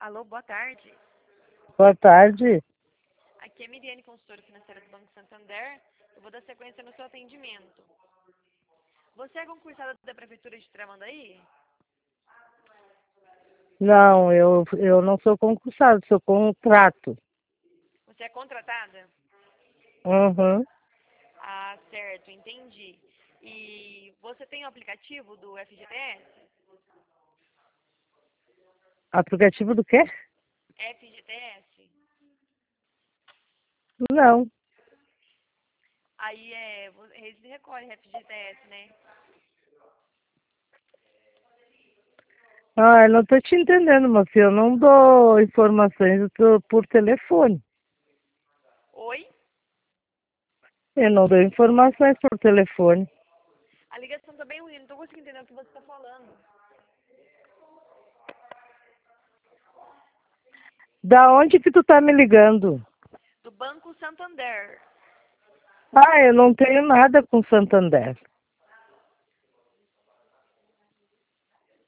Alô, boa tarde. Boa tarde. Aqui é Miriane, consultora financeira do Banco Santander. Eu vou dar sequência no seu atendimento. Você é concursada da Prefeitura de Tramandaí? Não, eu não sou concursado, sou contrato. Você é contratada? Uhum. Ah, certo, entendi. E você tem o aplicativo do FGTS? Aplicativo do quê? FGTS? Não. Aí eles recolhem FGTS, né? Ah, eu não estou te entendendo, moça. Eu não dou informações por telefone. Oi? Eu não dou informações por telefone. A ligação tá bem ruim, não tô conseguindo entender o que você tá falando. Da onde que tu tá me ligando? Do Banco Santander. Ah, eu não tenho nada com Santander.